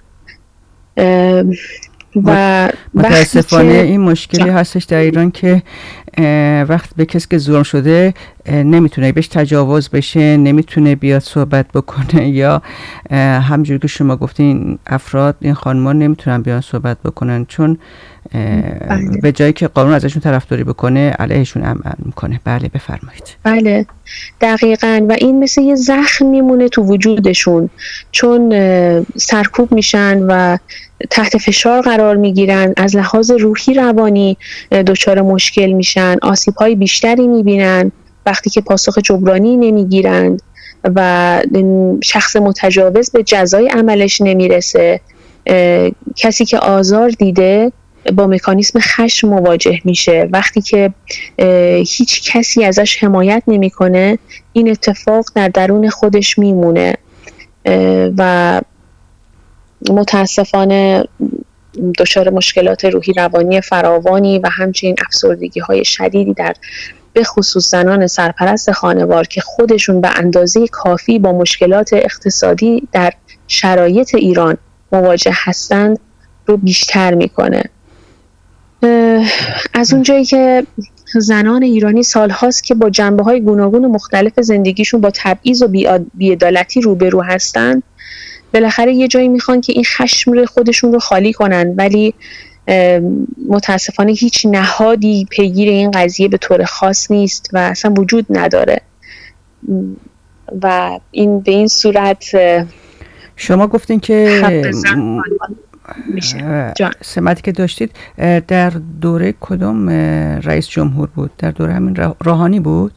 و متاسفانه این مشکلی هستش در ایران که وقت به کسی که ظلم شده نمیتونه بهش تجاوز بشه، نمیتونه بیاد صحبت بکنه، یا همونجوری که شما گفتین افراد این خانم‌ها نمیتونن بیان صحبت بکنن چون به جایی که قانون ازشون طرفداری بکنه علیهشون عمل میکنه. بله بفرمایید. بله دقیقاً، و این مثل یه زخم میمونه تو وجودشون چون سرکوب میشن و تحت فشار قرار میگیرن، از لحاظ روحی روانی دچار مشکل میشن، آسیب‌های بیشتری میبینن وقتی که پاسخ جبرانی نمیگیرند و شخص متجاوز به جزای عملش نمیرسه. کسی که آزار دیده با مکانیسم خشم مواجه میشه. وقتی که هیچ کسی ازش حمایت نمیکنه، این اتفاق در درون خودش میمونه و متاسفانه دچار مشکلات روحی روانی فراوانی و همچنین افسردگی های شدیدی در به خصوص زنان سرپرست خانوار که خودشون به اندازه کافی با مشکلات اقتصادی در شرایط ایران مواجه هستند رو بیشتر میکنه. از اونجایی که زنان ایرانی سالهاست که با جنبه‌های گوناگون مختلف زندگیشون با تبعیض و بی‌عدالتی روبرو هستن، بالاخره یه جایی میخوان که این خشم رو خودشون رو خالی کنن، ولی متاسفانه هیچ نهادی پیگیر این قضیه به طور خاص نیست و اصلا وجود نداره و این به این صورت شما گفتین که میشه. سمتی که داشتید در دوره کدوم رئیس جمهور بود؟ در دوره همین روحانی بود؟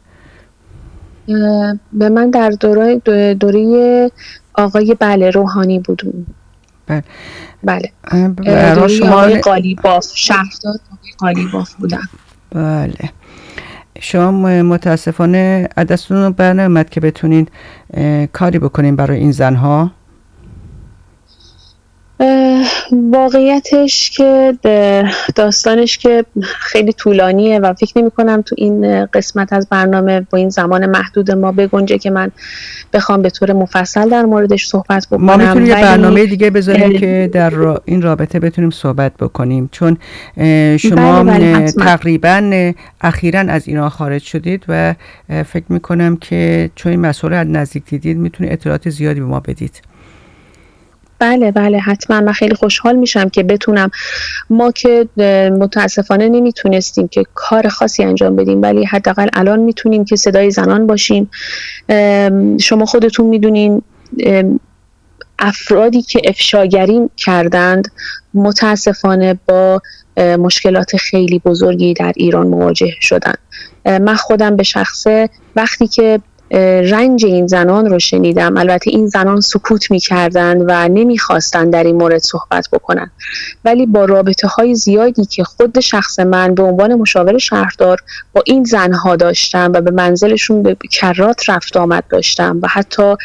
به من در دوره آقای روحانی بود. بله. دوره آقای قالیباف، شهردار آقای قالیباف بودم. بله. شما متاسفانه دستتون برنمیاد که بتونین کاری بکنین برای این زنها؟ واقعیتش که داستانش که خیلی طولانیه و فکر نمی کنم تو این قسمت از برنامه با این زمان محدود ما بگنجه که من بخوام به طور مفصل در موردش صحبت بکنم. ما میتونیم یه برنامه دیگه بذاریم که در این رابطه بتونیم صحبت بکنیم، چون شما تقریبا اخیراً از ایران خارج شدید و فکر میکنم که چون این مسئله از نزدیک دیدید میتونید اطلاعات زیادی به ما بدید. بله حتما. من خیلی خوشحال میشم که بتونم. ما که متاسفانه نمیتونستیم که کار خاصی انجام بدیم، ولی حداقل الان میتونیم که صدای زنان باشیم. شما خودتون میدونین افرادی که افشاگری کردند متاسفانه با مشکلات خیلی بزرگی در ایران مواجه شدند. من خودم به شخصه وقتی که رنج این زنان رو شنیدم، البته این زنان سکوت می‌کردند و نمی‌خواستند در این مورد صحبت بکنن، ولی با رابطه‌های زیادی که خود شخص من به عنوان مشاور شهردار با این زنها داشتم و به منزلشون به کرات رفت آمد داشتم و حتی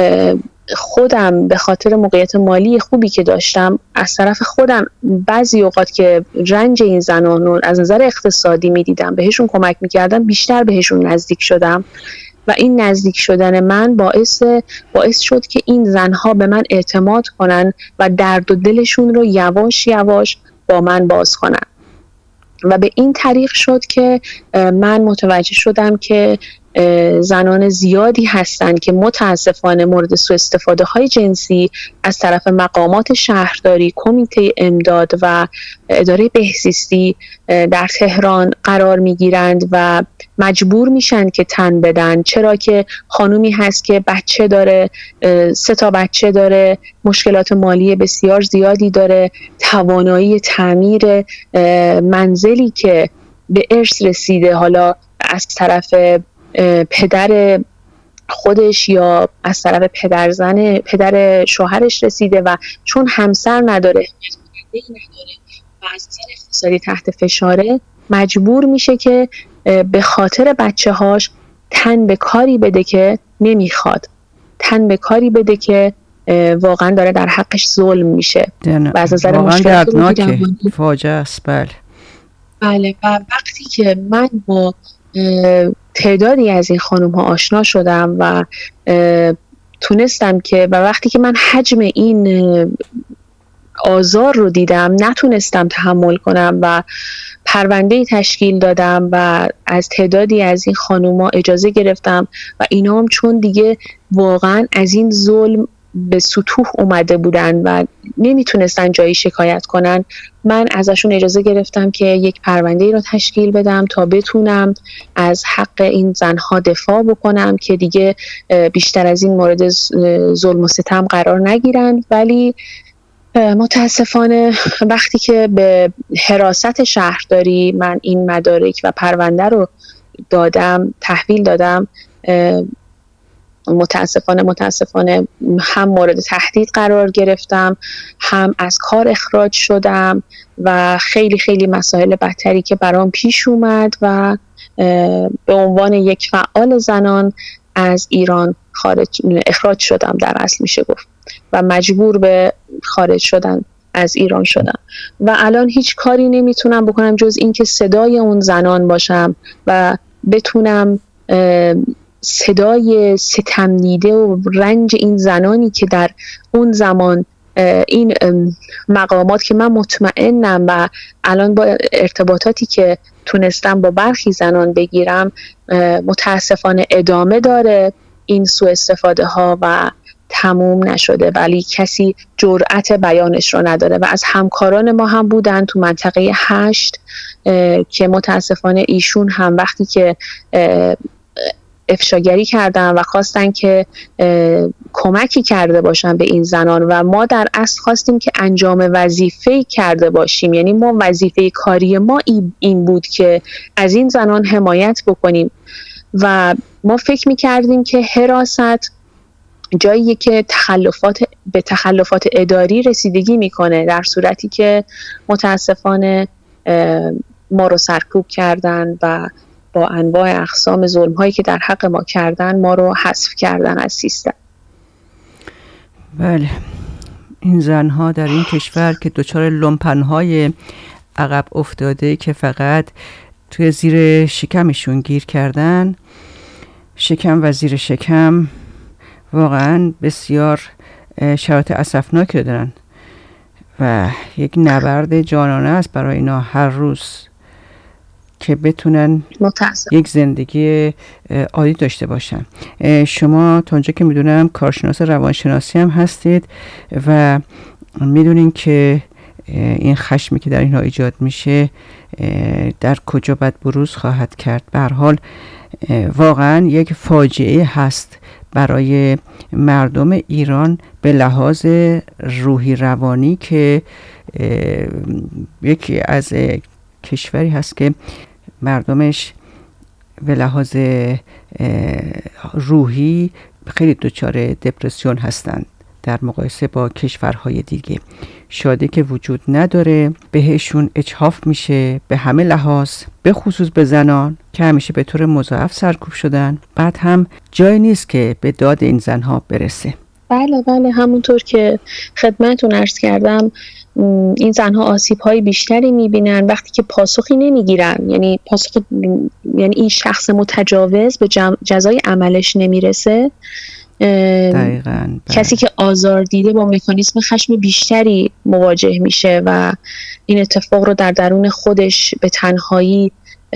خودم به خاطر موقعیت مالی خوبی که داشتم از طرف خودم بعضی اوقات که رنج این زنان رو از نظر اقتصادی می‌دیدم، بهشون کمک می‌کردم، بیشتر بهشون نزدیک شدم و این نزدیک شدن من باعث شد که این زنها به من اعتماد کنن و درد و دلشون رو یواش یواش با من باز کنن و به این طریق شد که من متوجه شدم که زنان زیادی هستند که متاسفانه مورد سوء استفاده های جنسی از طرف مقامات شهرداری، کمیته امداد و اداره بهزیستی در تهران قرار میگیرند و مجبور میشن که تن بدن، چرا که خانومی هست که بچه داره، 3 بچه داره، مشکلات مالی بسیار زیادی داره، توانایی تعمیر منزلی که به ارث رسیده، حالا از طرف پدر خودش یا از طرف پدر شوهرش رسیده و چون همسر نداره و از نظر اقتصادی تحت فشاره، مجبور میشه که به خاطر بچه هاش تن به کاری بده که نمیخواد، تن به کاری بده که واقعا داره در حقش ظلم میشه و از نظر مشکلات فاجعه است. بله و وقتی که من با تعدادی از این خانم ها آشنا شدم و تونستم که و وقتی که من حجم این آزار رو دیدم نتونستم تحمل کنم و پرونده‌ای تشکیل دادم و از تعدادی از این خانوما اجازه گرفتم و اینا هم چون دیگه واقعا از این ظلم به سطوح اومده بودن و نمیتونستن جایی شکایت کنن، من ازشون اجازه گرفتم که یک پرونده‌ای رو تشکیل بدم تا بتونم از حق این زنها دفاع بکنم که دیگه بیشتر از این مورد ظلم و ستم قرار نگیرن. ولی متاسفانه وقتی که به حراست شهرداری من این مدارک و پرونده رو دادم، تحویل دادم، متاسفانه هم مورد تهدید قرار گرفتم، هم از کار اخراج شدم و خیلی خیلی مسائل بدتری که برام پیش اومد و به عنوان یک فعال زنان از ایران اخراج شدم در اصل میشه گفت و مجبور به خارج شدن از ایران شدم و الان هیچ کاری نمیتونم بکنم جز این که صدای اون زنان باشم و بتونم صدای ستم دیده و رنج این زنانی که در اون زمان این مقامات که من مطمئنم و الان با ارتباطاتی که تونستم با برخی زنان بگیرم متاسفانه ادامه داره این سوء استفاده ها و تموم نشده، ولی کسی جرأت بیانش رو نداره و از همکاران ما هم بودن تو منطقه 8 که متاسفانه ایشون هم وقتی که افشاگری کردن و خواستن که کمکی کرده باشن به این زنان و ما در اصل خواستیم که انجام وظیفه کرده باشیم، یعنی ما وظیفه کاری ما این بود که از این زنان حمایت بکنیم و ما فکر می‌کردیم که حراست جاییه که به تخلفات اداری رسیدگی میکنه، در صورتی که متاسفانه ما رو سرکوب کردن و با انواع اقسام ظلم هایی که در حق ما کردن ما رو حذف کردن از سیستم. بله، این زنها در این کشور که دچار لومپنهای عقب افتاده که فقط توی زیر شکمشون گیر کردن، شکم و زیر شکم واقعا بسیار شرایط اسفناکی رو دارن و یک نبرد جانانه است برای اینا هر روز که بتونن یک زندگی عادی داشته باشن. شما تا اونجا که میدونم کارشناس روانشناسی هم هستید و میدونین که این خشمی که در اینها ایجاد میشه در کجا باید بروز خواهد کرد. به هر حال واقعا یک فاجعه هست برای مردم ایران به لحاظ روحی روانی که یکی از کشوری هست که مردمش به لحاظ روحی خیلی دچار دپرسیون هستند در مقایسه با کشورهای دیگه. شادی که وجود نداره، بهشون اجحاف میشه به همه لحاظ، به خصوص به زنان که همیشه به طور مضاعف سرکوب شدن. بعد هم جای نیست که به داد این زنها برسه. بله همونطور که خدمتتون عرض کردم این زنها آسیب‌های بیشتری می‌بینن وقتی که پاسخی نمی‌گیرن، یعنی این شخص متجاوز به جزای عملش نمیرسه. دقیقاً. کسی که آزار دیده با مکانیزم خشم بیشتری مواجه میشه و این اتفاق رو در درون خودش به تنهایی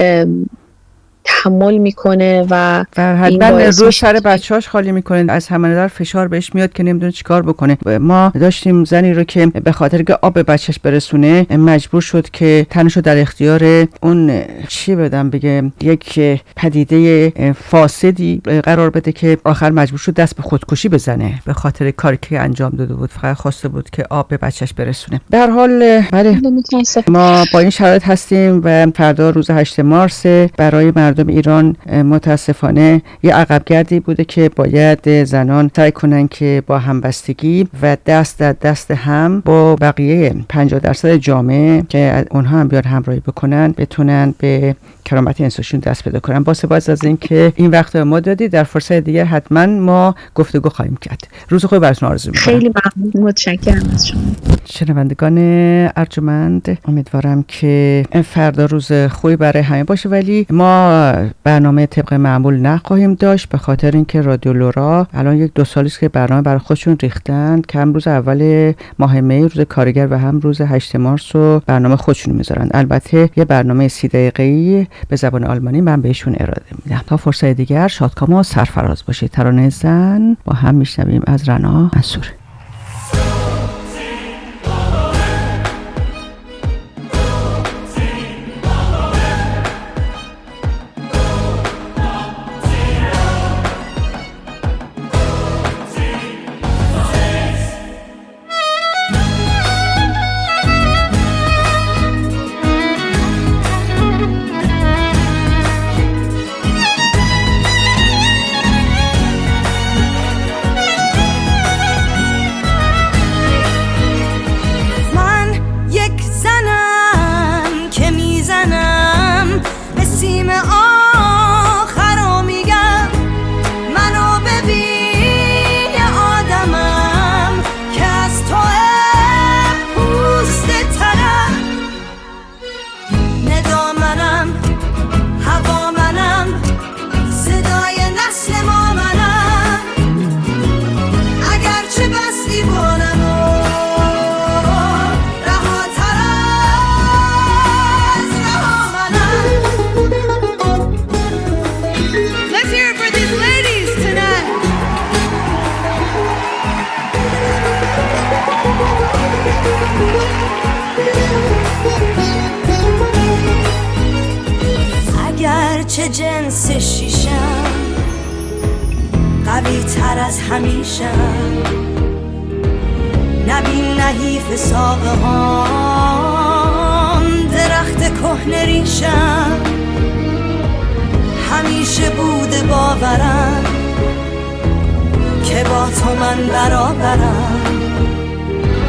تحمل میکنه و حتما روی سر بچه‌هاش خالی میکنه، از همه نظر فشار بهش میاد که نمیدونه چیکار بکنه. ما داشتیم زنی رو که به خاطر که آب بچه‌ش برسونه مجبور شد که تنشو در اختیار اون چی بدم بگه یک پدیده فاسدی قرار بده که آخر مجبور شد دست به خودکشی بزنه به خاطر کاری که انجام داده بود. فقط خواسته بود که آب به بچه‌ش برسونه. در هر حال بله ما با این شرایط هستیم و فردا روز 8 مارس برای مردم ایران متاسفانه یه عقبگردی بوده که باید زنان سعی کنن که با همبستگی و دست در دست هم با بقیه 50% جامعه که اونها هم بیان همراهی بکنن بتونن به کرامت انسانشون دست پیدا کنن. با سپاس از این که این وقت ما دادید. در فرصت دیگر حتما ما گفتگو خواهیم کرد. روز خوبی براتون آرزو می‌کنم. خیلی ممنون، متشکرم از شما. شنوندگان ارجمند، امیدوارم که فردا روز خوبی برای همه باشه، ولی ما برنامه طبق معمول نخواهیم داشت به خاطر اینکه رادیو لورا الان 1-2 سالی است که برنامه برای خودشون ریختن که هم روز اول ماه می روز کارگر و هم روز 8 مارس رو برنامه خودشون میذارن. البته یه برنامه 30 دقیقه‌ای به زبان آلمانی من بهشون ارائه میدم. تا فرصت دیگر شادکام و سرفراز باشید. ترانه زن با هم میشنویم از رنا منصور. جنس شیشم قوی تر از همیشم، نبین نحیف ساقه هام درخت کهنه ریشم، همیشه بوده باورم که با تو من برابرم،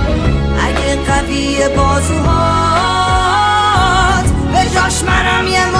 اگه قوی بازوهات به جاش منم یه